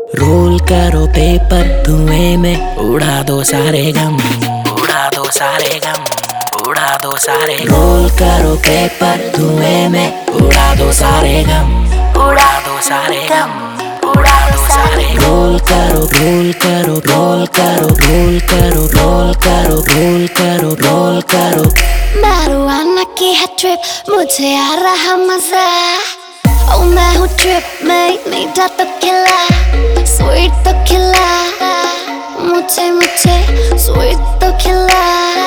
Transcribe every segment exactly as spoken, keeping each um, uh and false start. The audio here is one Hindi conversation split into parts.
रोल करो पेपर धुएं में उड़ा दो सारे गम, उड़ा दो सारे गम, उड़ा दो सारे। रोल करो पेपर धुएं में उड़ा दो सारे गम, उड़ा दो सारे गम, उड़ा दो सारे। रोल करो रोल करो रोल करो रोल करो रोल करो रोल करो रोल करो। marijuana की है ट्रिप, मुझे आ रहा मजा। ओ मैं हूँ ट्रिप में, मीठा तो खिला, स्वीट तो खिला, मुझे मुझे स्वीट तो खिला,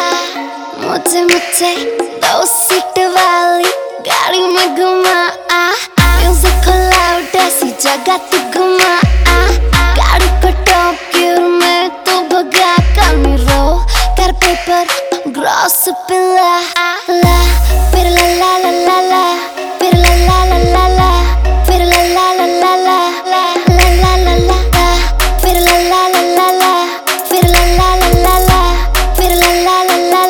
मुझे मुझे दो सीट वाली गाड़ी में घुमा। म्यूजिक को लाउड ऐसी जगह तू घुमा। गाड़ी को टॉप गियर में तू भगा कर रो कर पेपर ग्रास पिला ला, फिर ला ला ला ला ला, फिर ला ला ला ला ला, फिर ला ला ला ला ला ला ला ला ला, फिर ला ला ला ला ला, फिर ला ला ला ला ला, फिर ला ला ला ला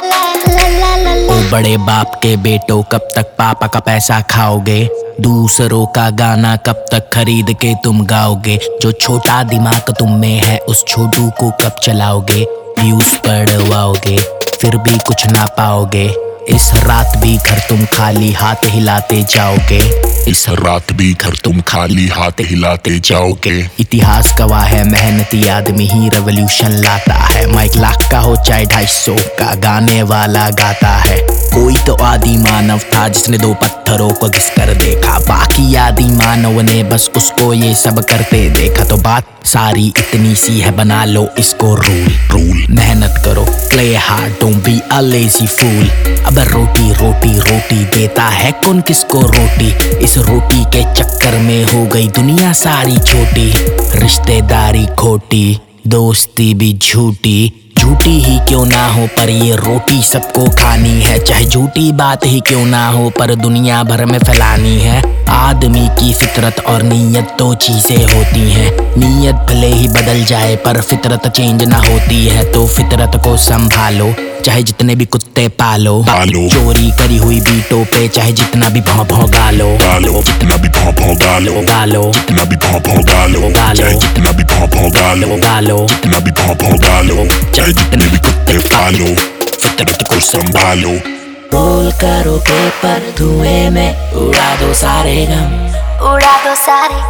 ला ला ला ला। ओ बड़े बाप के बेटो, कब तक पापा का पैसा खाओगे? दूसरों का गाना कब तक खरीद के तुम गाओगे? जो छोटा दिमाग तुम में है उस छोटू को कब चलाओगे? व्यूज बढ़वाओगे फिर भी कुछ ना पाओगे। इस रात भी घर तुम खाली हाथ हिलाते जाओगे, इस रात भी घर तुम खाली हाथ हिलाते जाओगे। इतिहास गवाह है मेहनती आदमी ही रेवोल्यूशन लाता है। माइक लाख का हो चाहे ढाई सौ का, गाने वाला गाता है। कोई तो आदि मानव था जिसने दो पत्थरों को घिस कर देखा, बाकी आदि मानव ने बस उसको ये सब करते देखा। तो बात सारी इतनी सी है, बना लो इसको रूल रूल। मेहनत करो, play hard, don't be a lazy fool. अब रोटी रोटी रोटी देता है कौन किसको रोटी? इस रोटी के चक्कर में हो गई दुनिया सारी छोटी। रिश्तेदारी खोटी, दोस्ती भी झूठी, झूठी ही क्यों ना हो पर ये रोटी सबको खानी है। चाहे झूठी बात ही क्यों ना हो पर दुनिया भर में फैलानी है। आदमी की फितरत और नीयत दो चीजें होती हैं। नीयत भले ही बदल जाए पर फितरत चेंज ना होती है। तो फितरत को संभालो, चाहे जितने भी कुत्ते पालो, पालो। चोरी करी हुई बीटों पे चाहे जितना भी भौं भौं गालो, गालो जितना भी भौं भौं गालो, गालो जितना भी भौं भौं गालो, चाहे जितना भी भौं भौं गालो, गालो जितना भी भौं भौं गालो, चाहे जितने भी कुत्ते पालो, फितरत को संभालो। रोल करो पेपर धुएं में उड़ा दो सारे गम, उड़ा दो सारे,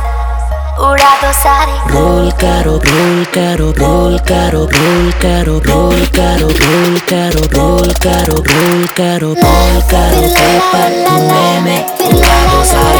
उड़ा दो सारे। रोल करो रोल करो रोल करो रोल करो रोल करो रोल करो रोल करो रोल करो रोल करो पेपर धुएं में उड़ा दो सारे